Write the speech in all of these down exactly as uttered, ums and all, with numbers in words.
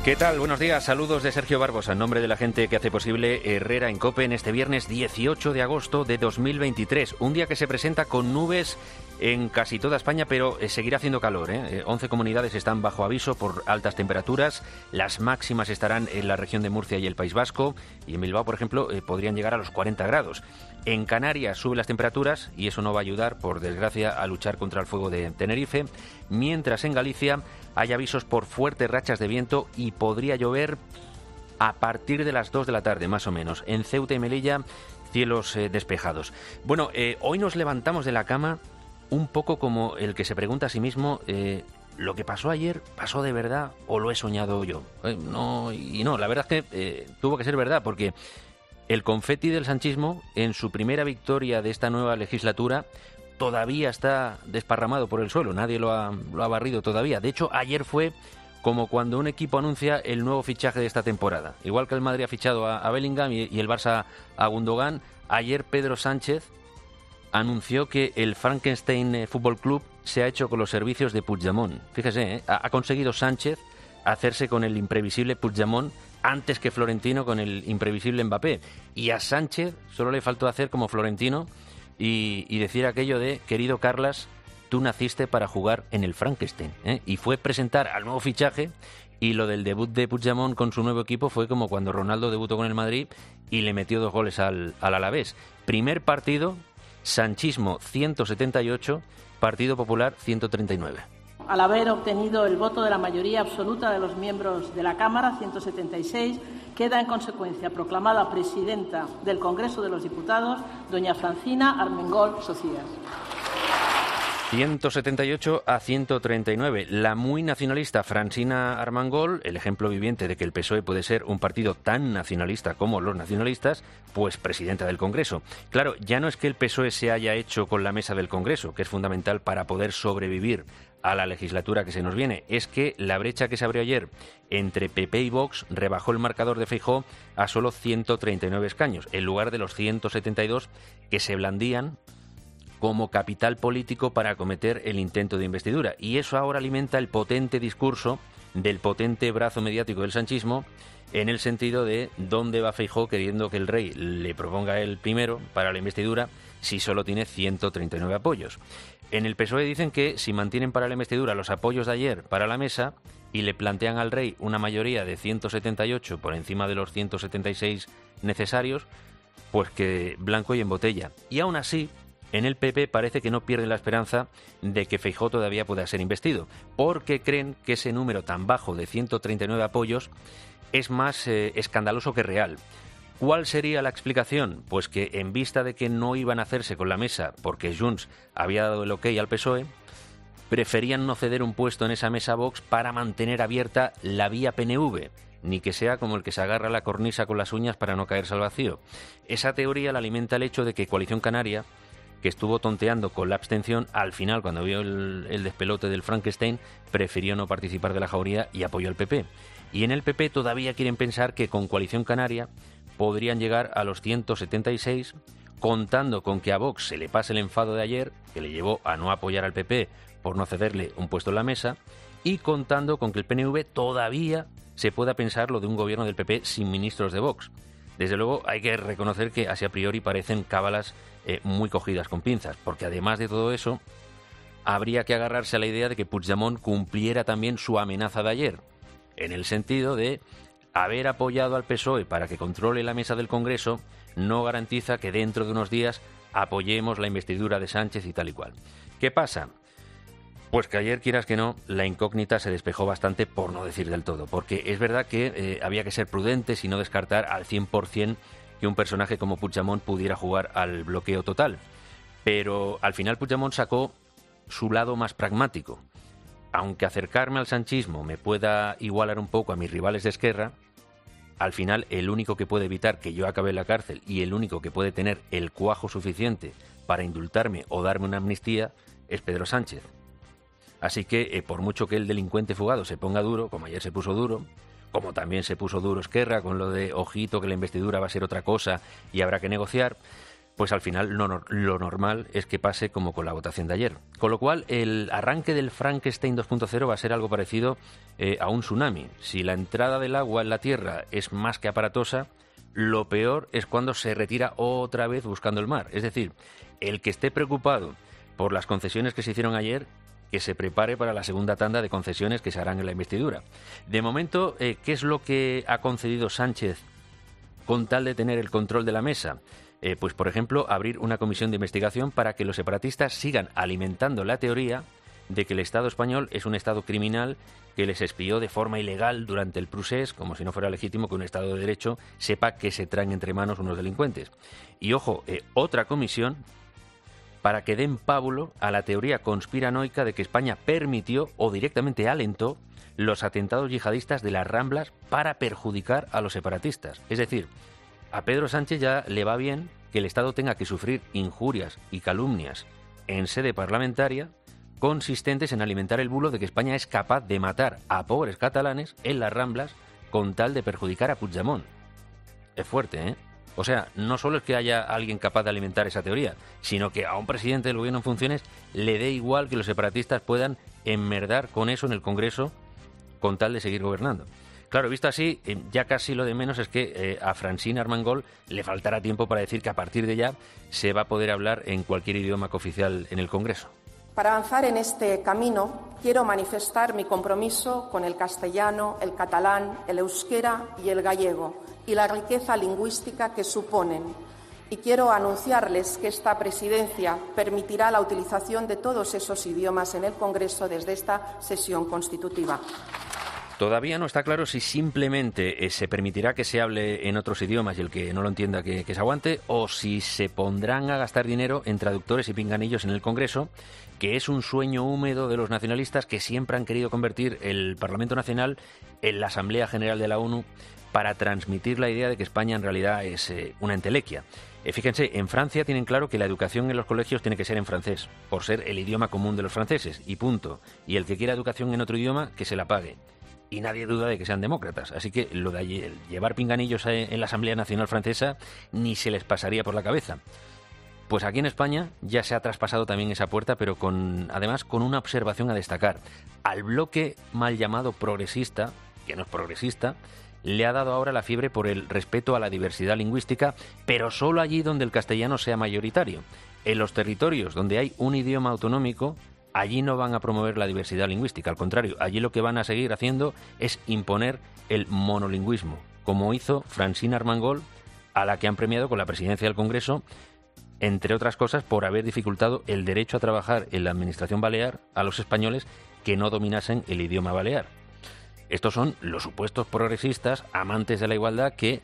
¿Qué tal? Buenos días, saludos de Sergio Barbosa, en nombre de la gente que hace posible Herrera en COPE en este viernes dieciocho de agosto de dos mil veintitrés. Un día que se presenta con nubes en casi toda España, pero eh, seguirá haciendo calor. ¿eh? once comunidades están bajo aviso por altas temperaturas. Las máximas estarán en la región de Murcia y el País Vasco. Y en Bilbao, por ejemplo, eh, podrían llegar a los cuarenta grados. En Canarias suben las temperaturas y eso no va a ayudar, por desgracia, a luchar contra el fuego de Tenerife. Mientras en Galicia hay avisos por fuertes rachas de viento y podría llover a partir de las dos de la tarde, más o menos. En Ceuta y Melilla, cielos eh, despejados. Bueno, eh, hoy nos levantamos de la cama un poco como el que se pregunta a sí mismo, eh, ¿lo que pasó ayer pasó de verdad o lo he soñado yo? Eh, no, y no, la verdad es que eh, tuvo que ser verdad, porque el confeti del sanchismo, en su primera victoria de esta nueva legislatura, todavía está desparramado por el suelo. Nadie lo ha, lo ha barrido todavía. De hecho, ayer fue como cuando un equipo anuncia el nuevo fichaje de esta temporada. Igual que el Madrid ha fichado a, a Bellingham y, y el Barça a Gundogan, ayer Pedro Sánchez anunció que el Frankenstein Fútbol Club se ha hecho con los servicios de Puigdemont. Fíjese, ¿eh? ha, ha conseguido Sánchez hacerse con el imprevisible Puigdemont antes que Florentino con el imprevisible Mbappé. Y a Sánchez solo le faltó hacer como Florentino y, y decir aquello de: querido Carlas, tú naciste para jugar en el Frankenstein. ¿eh? Y fue presentar al nuevo fichaje, y lo del debut de Puigdemont con su nuevo equipo fue como cuando Ronaldo debutó con el Madrid y le metió dos goles al, al Alavés. Primer partido, sanchismo ciento setenta y ocho, Partido Popular ciento treinta y nueve. Al haber obtenido el voto de la mayoría absoluta de los miembros de la Cámara, ciento setenta y seis, queda en consecuencia proclamada presidenta del Congreso de los Diputados doña Francina Armengol Socias. ciento setenta y ocho a ciento treinta y nueve. La muy nacionalista Francina Armengol, el ejemplo viviente de que el P S O E puede ser un partido tan nacionalista como los nacionalistas, pues presidenta del Congreso. Claro, ya no es que el P S O E se haya hecho con la mesa del Congreso, que es fundamental para poder sobrevivir a la legislatura que se nos viene, es que la brecha que se abrió ayer entre P P y Vox rebajó el marcador de Feijóo a solo ciento treinta y nueve escaños, en lugar de los ciento setenta y dos que se blandían como capital político para acometer el intento de investidura. Y eso ahora alimenta el potente discurso del potente brazo mediático del sanchismo, en el sentido de dónde va Feijóo queriendo que el rey le proponga él primero para la investidura si solo tiene ciento treinta y nueve apoyos. En el P S O E dicen que si mantienen para la investidura los apoyos de ayer para la mesa y le plantean al rey una mayoría de ciento setenta y ocho por encima de los ciento setenta y seis necesarios, pues que blanco y en botella. Y aún así, en el P P parece que no pierden la esperanza de que Feijóo todavía pueda ser investido, porque creen que ese número tan bajo de ciento treinta y nueve apoyos es más eh, escandaloso que real. ¿Cuál sería la explicación? Pues que en vista de que no iban a hacerse con la mesa porque Junts había dado el ok al P S O E, preferían no ceder un puesto en esa mesa a Vox para mantener abierta la vía P N V, ni que sea como el que se agarra la cornisa con las uñas para no caerse al vacío. Esa teoría la alimenta el hecho de que Coalición Canaria, que estuvo tonteando con la abstención, al final, cuando vio el, el despelote del Frankenstein, prefirió no participar de la jauría y apoyó al P P. Y en el P P todavía quieren pensar que con Coalición Canaria podrían llegar a los ciento setenta y seis, contando con que a Vox se le pase el enfado de ayer, que le llevó a no apoyar al P P por no cederle un puesto en la mesa, y contando con que el P N V todavía se pueda pensar lo de un gobierno del P P sin ministros de Vox. Desde luego hay que reconocer que así a priori parecen cábalas eh, muy cogidas con pinzas, porque además de todo eso, habría que agarrarse a la idea de que Puigdemont cumpliera también su amenaza de ayer, en el sentido de haber apoyado al P S O E para que controle la mesa del Congreso no garantiza que dentro de unos días apoyemos la investidura de Sánchez y tal y cual. ¿Qué pasa? Pues que ayer, quieras que no, la incógnita se despejó bastante, por no decir del todo, porque es verdad que eh, había que ser prudentes y no descartar al cien por ciento que un personaje como Puigdemont pudiera jugar al bloqueo total. Pero al final Puigdemont sacó su lado más pragmático. Aunque acercarme al sanchismo me pueda igualar un poco a mis rivales de Esquerra, al final el único que puede evitar que yo acabe en la cárcel y el único que puede tener el cuajo suficiente para indultarme o darme una amnistía es Pedro Sánchez. Así que, eh, por mucho que el delincuente fugado se ponga duro, como ayer se puso duro, como también se puso duro Esquerra con lo de ojito que la investidura va a ser otra cosa y habrá que negociar, pues al final lo, lo normal es que pase como con la votación de ayer. Con lo cual, el arranque del Frankenstein dos punto cero va a ser algo parecido eh, a un tsunami. Si la entrada del agua en la Tierra es más que aparatosa, lo peor es cuando se retira otra vez buscando el mar. Es decir, el que esté preocupado por las concesiones que se hicieron ayer, que se prepare para la segunda tanda de concesiones que se harán en la investidura. De momento, eh, ¿qué es lo que ha concedido Sánchez con tal de tener el control de la mesa? Eh, pues, por ejemplo, abrir una comisión de investigación para que los separatistas sigan alimentando la teoría de que el Estado español es un Estado criminal que les espió de forma ilegal durante el procés, como si no fuera legítimo que un Estado de Derecho sepa que se traen entre manos unos delincuentes. Y, ojo, eh, otra comisión para que den pábulo a la teoría conspiranoica de que España permitió o directamente alentó los atentados yihadistas de las Ramblas para perjudicar a los separatistas. Es decir, a Pedro Sánchez ya le va bien que el Estado tenga que sufrir injurias y calumnias en sede parlamentaria consistentes en alimentar el bulo de que España es capaz de matar a pobres catalanes en las Ramblas con tal de perjudicar a Puigdemont. Es fuerte, ¿eh? O sea, no solo es que haya alguien capaz de alimentar esa teoría, sino que a un presidente del gobierno en funciones le dé igual que los separatistas puedan enmerdar con eso en el Congreso con tal de seguir gobernando. Claro, visto así, ya casi lo de menos es que eh, a Francina Armengol le faltará tiempo para decir que a partir de ya se va a poder hablar en cualquier idioma cooficial en el Congreso. Para avanzar en este camino, quiero manifestar mi compromiso con el castellano, el catalán, el euskera y el gallego, y la riqueza lingüística que suponen. Y quiero anunciarles que esta presidencia permitirá la utilización de todos esos idiomas en el Congreso desde esta sesión constitutiva. Todavía no está claro si simplemente eh, se permitirá que se hable en otros idiomas y el que no lo entienda que, que se aguante, o si se pondrán a gastar dinero en traductores y pinganillos en el Congreso, que es un sueño húmedo de los nacionalistas que siempre han querido convertir el Parlamento Nacional en la Asamblea General de la ONU para transmitir la idea de que España en realidad es eh, una entelequia. Eh, fíjense, en Francia tienen claro que la educación en los colegios tiene que ser en francés, por ser el idioma común de los franceses, y punto. Y el que quiera educación en otro idioma, que se la pague. Y nadie duda de que sean demócratas. Así que lo de llevar pinganillos en la Asamblea Nacional Francesa ni se les pasaría por la cabeza. Pues aquí en España ya se ha traspasado también esa puerta, pero con además con una observación a destacar. Al bloque mal llamado progresista, que no es progresista, le ha dado ahora la fiebre por el respeto a la diversidad lingüística, pero solo allí donde el castellano sea mayoritario. En los territorios donde hay un idioma autonómico, allí no van a promover la diversidad lingüística, al contrario, allí lo que van a seguir haciendo es imponer el monolingüismo, como hizo Francina Armengol, a la que han premiado con la presidencia del Congreso, entre otras cosas por haber dificultado el derecho a trabajar en la administración balear a los españoles que no dominasen el idioma balear. Estos son los supuestos progresistas, amantes de la igualdad, que,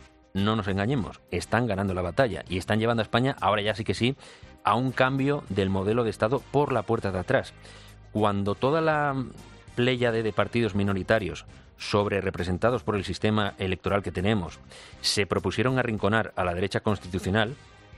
no nos engañemos, están ganando la batalla y están llevando a España, ahora ya sí que sí, a un cambio del modelo de Estado por la puerta de atrás. Cuando toda la pléyade de partidos minoritarios, sobre representados por el sistema electoral que tenemos, se propusieron arrinconar a la derecha constitucional,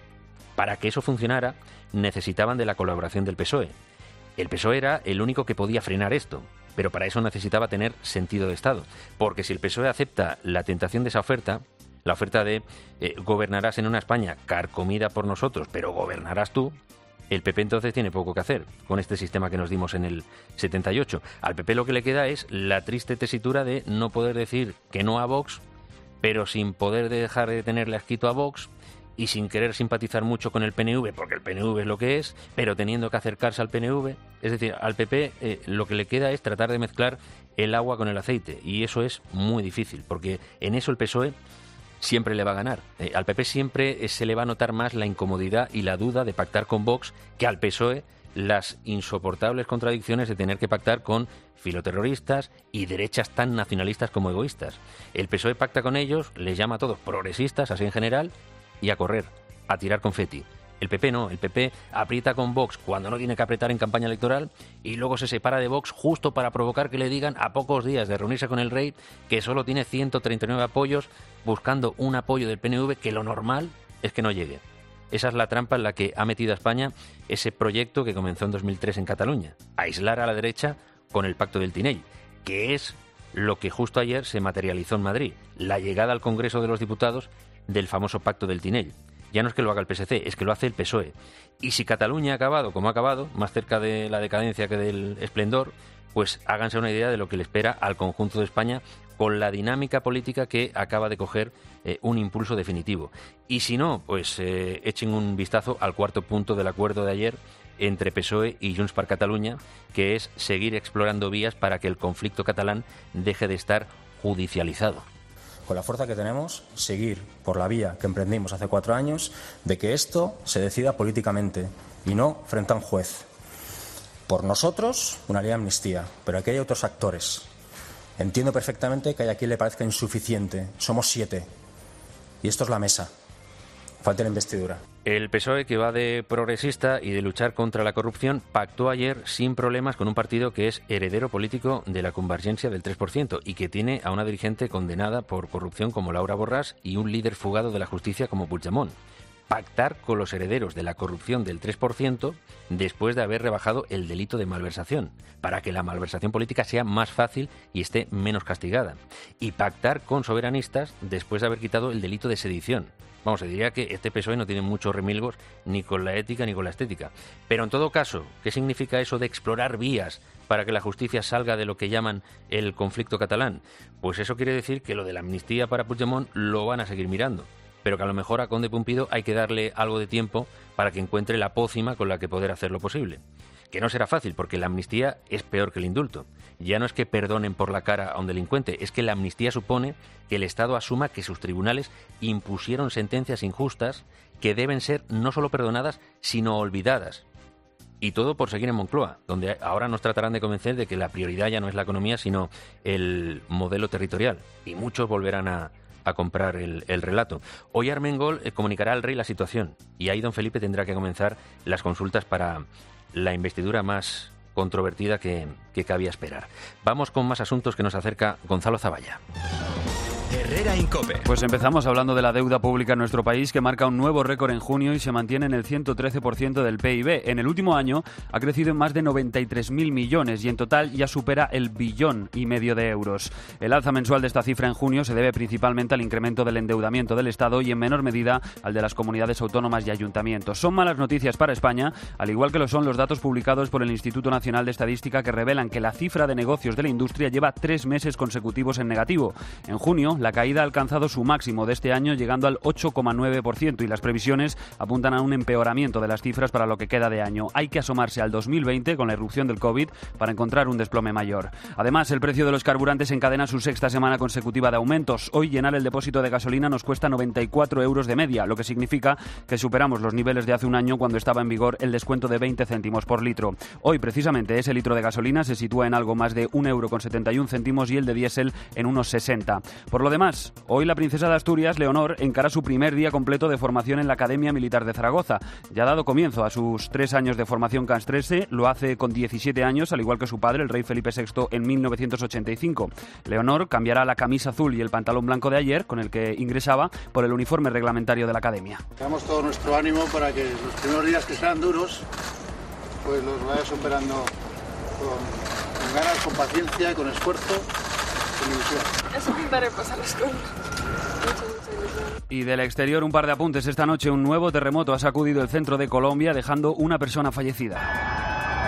para que eso funcionara, necesitaban de la colaboración del P S O E. El P S O E era el único que podía frenar esto, pero para eso necesitaba tener sentido de Estado. Porque si el P S O E acepta la tentación de esa oferta, la oferta de eh, gobernarás en una España carcomida por nosotros, pero gobernarás tú, el P P entonces tiene poco que hacer con este sistema que nos dimos en el setenta y ocho. Al P P lo que le queda es la triste tesitura de no poder decir que no a Vox, pero sin poder dejar de tenerle asquito a Vox y sin querer simpatizar mucho con el P N V, porque el P N V es lo que es, pero teniendo que acercarse al P N V. Es decir, al P P eh, lo que le queda es tratar de mezclar el agua con el aceite, y eso es muy difícil, porque en eso el P S O E siempre le va a ganar. Eh, al P P siempre eh, se le va a notar más la incomodidad y la duda de pactar con Vox que al P S O E las insoportables contradicciones de tener que pactar con filoterroristas y derechas tan nacionalistas como egoístas. El P S O E pacta con ellos, les llama a todos progresistas, así en general, y a correr, a tirar confeti. El P P no, el P P aprieta con Vox cuando no tiene que apretar en campaña electoral y luego se separa de Vox justo para provocar que le digan a pocos días de reunirse con el rey que solo tiene ciento treinta y nueve apoyos, buscando un apoyo del P N V que lo normal es que no llegue. Esa es la trampa en la que ha metido a España ese proyecto que comenzó en dos mil tres en Cataluña, aislar a la derecha con el Pacto del Tinell, que es lo que justo ayer se materializó en Madrid, la llegada al Congreso de los Diputados del famoso Pacto del Tinell. ya no es que lo haga el P S C, es que lo hace el P S O E. Y si Cataluña ha acabado como ha acabado, más cerca de la decadencia que del esplendor, pues háganse una idea de lo que le espera al conjunto de España con la dinámica política que acaba de coger eh, un impulso definitivo. Y si no, pues eh, echen un vistazo al cuarto punto del acuerdo de ayer entre P S O E y Junts per Catalunya, que es seguir explorando vías para que el conflicto catalán deje de estar judicializado. Con la fuerza que tenemos, seguir por la vía que emprendimos hace cuatro años de que esto se decida políticamente y no frente a un juez. Por nosotros, una ley de amnistía, pero aquí hay otros actores. Entiendo perfectamente que a quien le parezca insuficiente. Somos siete. Y esto es la mesa. Falta la investidura. El P S O E, que va de progresista y de luchar contra la corrupción, pactó ayer sin problemas con un partido que es heredero político de la convergencia del tres por ciento y que tiene a una dirigente condenada por corrupción como Laura Borràs y un líder fugado de la justicia como Puigdemont. Pactar con los herederos de la corrupción del tres por ciento después de haber rebajado el delito de malversación, para que la malversación política sea más fácil y esté menos castigada. Y pactar con soberanistas después de haber quitado el delito de sedición. Vamos, se diría que este P S O E no tiene muchos remilgos ni con la ética ni con la estética. Pero en todo caso, ¿qué significa eso de explorar vías para que la justicia salga de lo que llaman el conflicto catalán? Pues eso quiere decir que lo de la amnistía para Puigdemont lo van a seguir mirando, pero que a lo mejor a Conde Pumpido hay que darle algo de tiempo para que encuentre la pócima con la que poder hacerlo posible. Que no será fácil, porque la amnistía es peor que el indulto. Ya no es que perdonen por la cara a un delincuente, es que la amnistía supone que el Estado asuma que sus tribunales impusieron sentencias injustas que deben ser no solo perdonadas, sino olvidadas. Y todo por seguir en Moncloa, donde ahora nos tratarán de convencer de que la prioridad ya no es la economía, sino el modelo territorial. Y muchos volverán a... a comprar el, el relato. Hoy Armengol eh, comunicará al rey la situación y ahí don Felipe tendrá que comenzar las consultas para la investidura más controvertida que, que cabía esperar. Vamos con más asuntos que nos acerca Gonzalo Zavalla. Herrera Incope. Pues empezamos hablando de la deuda pública en nuestro país, que marca un nuevo récord en junio y se mantiene en el ciento trece por ciento del P I B. En el último año ha crecido en más de noventa y tres mil millones y en total ya supera el billón y medio de euros. El alza mensual de esta cifra en junio se debe principalmente al incremento del endeudamiento del Estado y en menor medida al de las comunidades autónomas y ayuntamientos. Son malas noticias para España, al igual que lo son los datos publicados por el Instituto Nacional de Estadística, que revelan que la cifra de negocios de la industria lleva tres meses consecutivos en negativo. En junio, la caída ha alcanzado su máximo de este año, llegando al ocho coma nueve por ciento, y las previsiones apuntan a un empeoramiento de las cifras para lo que queda de año. Hay que asomarse al dos mil veinte con la irrupción del COVID para encontrar un desplome mayor. Además, el precio de los carburantes encadena su sexta semana consecutiva de aumentos. Hoy llenar el depósito de gasolina nos cuesta noventa y cuatro euros de media, lo que significa que superamos los niveles de hace un año cuando estaba en vigor el descuento de veinte céntimos por litro. Hoy, precisamente, ese litro de gasolina se sitúa en algo más de un euro con setenta y un céntimos y el de diésel en unos sesenta. Por lo demás, hoy la princesa de Asturias, Leonor, encara su primer día completo de formación en la Academia Militar de Zaragoza. Ya ha dado comienzo a sus tres años de formación castrense, lo hace con diecisiete años, al igual que su padre, el rey Felipe sexto, en mil novecientos ochenta y cinco. Leonor cambiará la camisa azul y el pantalón blanco de ayer, con el que ingresaba, por el uniforme reglamentario de la Academia. Damos todo nuestro ánimo para que los primeros días, que sean duros, pues los vayas superando con, con ganas, con paciencia, con esfuerzo, con ilusión. Eso intentaré pasar las cosas. Mucha, mucha ilusión. Y del exterior, un par de apuntes. Esta noche un nuevo terremoto ha sacudido el centro de Colombia, dejando una persona fallecida.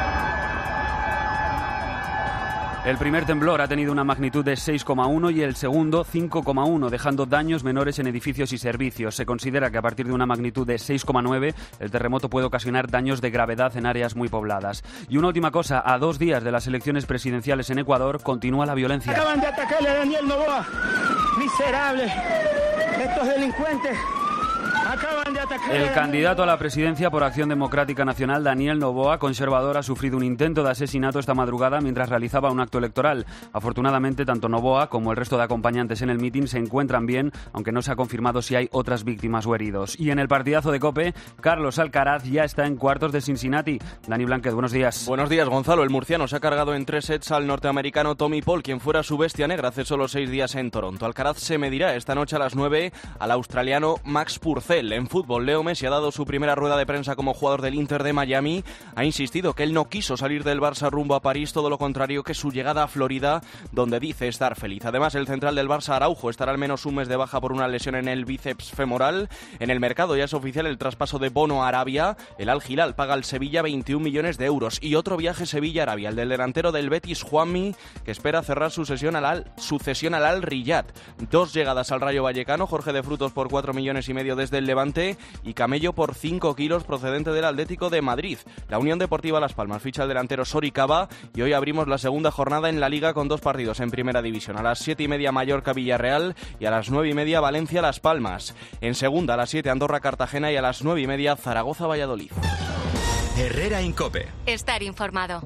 El primer temblor ha tenido una magnitud de seis coma uno y el segundo cinco coma uno, dejando daños menores en edificios y servicios. Se considera que a partir de una magnitud de seis coma nueve el terremoto puede ocasionar daños de gravedad en áreas muy pobladas. Y una última cosa, a dos días de las elecciones presidenciales en Ecuador continúa la violencia. Acaban de atacarle a Daniel Noboa, miserable, estos delincuentes. Acaban de atacar. El candidato a la presidencia por Acción Democrática Nacional, Daniel Noboa, conservador, ha sufrido un intento de asesinato esta madrugada mientras realizaba un acto electoral. Afortunadamente, tanto Noboa como el resto de acompañantes en el mitin se encuentran bien, aunque no se ha confirmado si hay otras víctimas o heridos. Y en el partidazo de COPE, Carlos Alcaraz ya está en cuartos de Cincinnati. Dani Blanquet, buenos días. Buenos días, Gonzalo. El murciano se ha cargado en tres sets al norteamericano Tommy Paul, quien fuera su bestia negra hace solo seis días en Toronto. Alcaraz se medirá esta noche a las nueve al australiano Max Purcell. él. En fútbol, Leo Messi ha dado su primera rueda de prensa como jugador del Inter de Miami. Ha insistido que él no quiso salir del Barça rumbo a París, todo lo contrario, que su llegada a Florida, donde dice estar feliz. Además, el central del Barça, Araujo, estará al menos un mes de baja por una lesión en el bíceps femoral. En el mercado ya es oficial el traspaso de Bono a Arabia. El Al Hilal paga al Sevilla veintiún millones de euros. Y otro viaje Sevilla-Arabia, el del delantero del Betis, Juanmi, que espera cerrar su, sesión al Al, su cesión al Al Riyad. Dos llegadas al Rayo Vallecano, Jorge de Frutos por cuatro millones y medio desde el Levante y Camello por cinco kilos procedente del Atlético de Madrid. La Unión Deportiva Las Palmas ficha al delantero Soricaba y hoy abrimos la segunda jornada en la Liga con dos partidos en Primera División. A las siete y media Mallorca-Villarreal y a las nueve y media Valencia-Las Palmas. En segunda a las siete Andorra-Cartagena y a las nueve y media Zaragoza-Valladolid. Herrera Incope. Estar informado.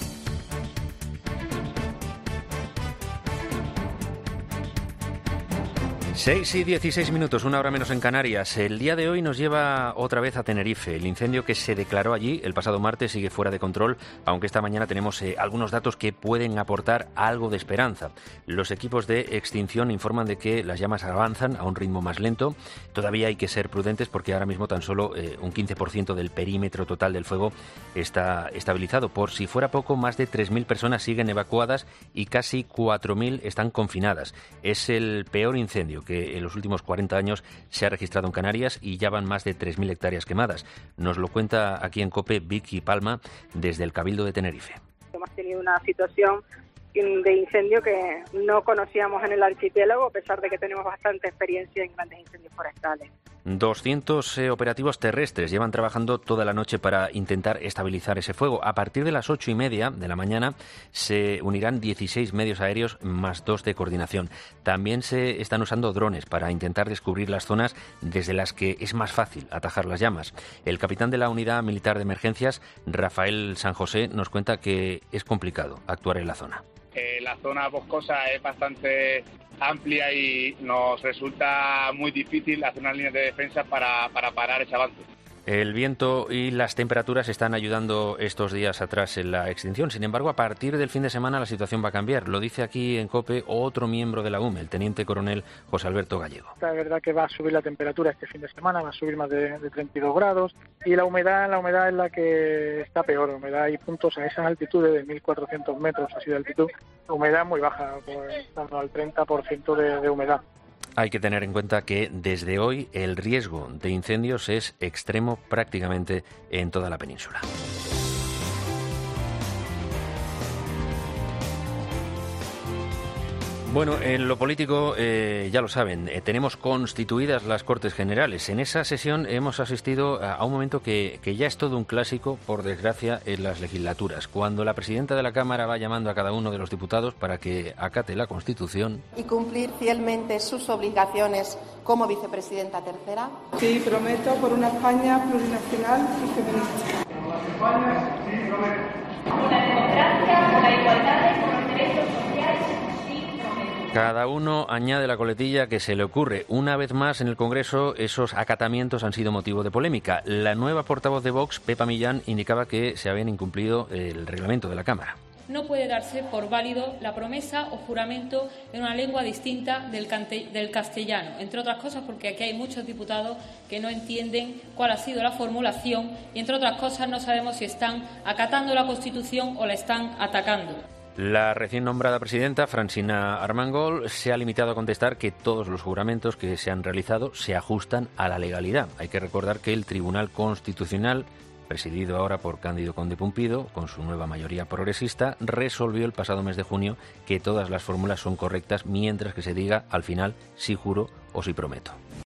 seis y dieciséis minutos, una hora menos en Canarias. El día de hoy nos lleva otra vez a Tenerife. El incendio que se declaró allí el pasado martes sigue fuera de control, aunque esta mañana tenemos eh, algunos datos que pueden aportar algo de esperanza. Los equipos de extinción informan de que las llamas avanzan a un ritmo más lento. Todavía hay que ser prudentes porque ahora mismo tan solo eh, un quince por ciento del perímetro total del fuego está estabilizado. Por si fuera poco, más de tres mil personas siguen evacuadas y casi cuatro mil están confinadas. Es el peor incendio que en los últimos cuarenta años se ha registrado en Canarias y ya van más de tres mil hectáreas quemadas. Nos lo cuenta aquí en COPE Vicky Palma desde el Cabildo de Tenerife. Hemos tenido una situación de incendio que no conocíamos en el archipiélago, a pesar de que tenemos bastante experiencia en grandes incendios forestales. doscientos eh, operativos terrestres llevan trabajando toda la noche para intentar estabilizar ese fuego. A partir de las ocho y media de la mañana se unirán dieciséis medios aéreos más dos de coordinación. También se están usando drones para intentar descubrir las zonas desde las que es más fácil atajar las llamas. El capitán de la Unidad Militar de Emergencias, Rafael San José, nos cuenta que es complicado actuar en la zona. Eh, la zona boscosa es bastante amplia y nos resulta muy difícil hacer unas líneas de defensa para, para parar ese avance. El viento y las temperaturas están ayudando estos días atrás en la extinción. Sin embargo, a partir del fin de semana la situación va a cambiar. Lo dice aquí en COPE otro miembro de la U M E, el teniente coronel José Alberto Gallego. La verdad que va a subir la temperatura este fin de semana, va a subir más de, de treinta y dos grados. Y la humedad, la humedad es la que está peor. La humedad, hay puntos a esas altitudes de mil cuatrocientos metros así de altitud. La humedad muy baja, por, estando al treinta por ciento de, de humedad. Hay que tener en cuenta que desde hoy el riesgo de incendios es extremo prácticamente en toda la península. Bueno, en lo político, eh, ya lo saben, eh, tenemos constituidas las Cortes Generales. En esa sesión hemos asistido a, a un momento que, que ya es todo un clásico, por desgracia, en las legislaturas. Cuando la presidenta de la Cámara va llamando a cada uno de los diputados para que acate la Constitución. ¿Y cumplir fielmente sus obligaciones como vicepresidenta tercera? Sí, prometo por una España plurinacional y feminista. Por las Españas, sí, prometo. Por la democracia, por la igualdad y por los derechos sociales. Cada uno añade la coletilla que se le ocurre. Una vez más, en el Congreso, esos acatamientos han sido motivo de polémica. La nueva portavoz de Vox, Pepa Millán, indicaba que se habían incumplido el reglamento de la Cámara. No puede darse por válido la promesa o juramento en una lengua distinta del, cante- del castellano, entre otras cosas porque aquí hay muchos diputados que no entienden cuál ha sido la formulación y, entre otras cosas, no sabemos si están acatando la Constitución o la están atacando. La recién nombrada presidenta, Francina Armengol, se ha limitado a contestar que todos los juramentos que se han realizado se ajustan a la legalidad. Hay que recordar que el Tribunal Constitucional, presidido ahora por Cándido Conde Pumpido, con su nueva mayoría progresista, resolvió el pasado mes de junio que todas las fórmulas son correctas, mientras que se diga al final si juro o si prometo.